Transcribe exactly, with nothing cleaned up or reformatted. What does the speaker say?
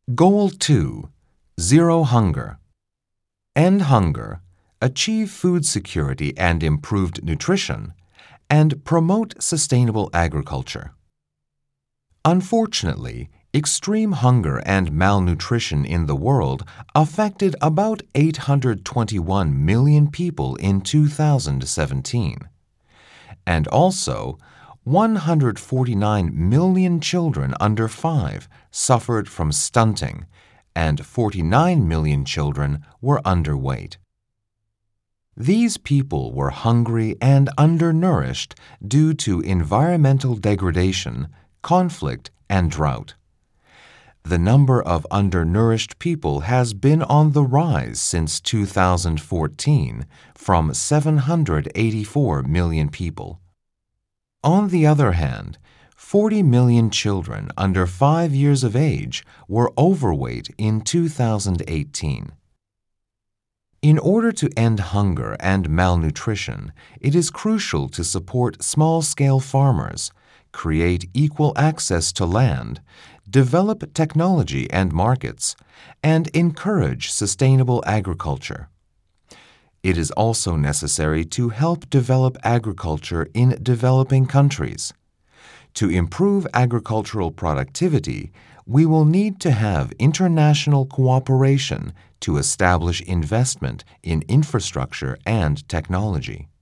Goal two. Zero Hunger. End hunger, achieve food security and improved nutrition, and promote sustainable agriculture. Unfortunately, extreme hunger and malnutrition in the world affected about eight hundred twenty-one million people in two thousand seventeen. And also, one hundred forty-nine million children under five suffered from stunting, and forty-nine million children were underweight. These people were hungry and undernourished due to environmental degradation, conflict, and drought. The number of undernourished people has been on the rise since two thousand fourteen, from seven hundred eighty-four million people. On the other hand, forty million children under five years of age were overweight in two thousand eighteen. In order to end hunger and malnutrition, it is crucial to support small-scale farmers, create equal access to land, develop technology and markets, and encourage sustainable agriculture. It is also necessary to help develop agriculture in developing countries. To improve agricultural productivity, we will need to have international cooperation to establish investment in infrastructure and technology.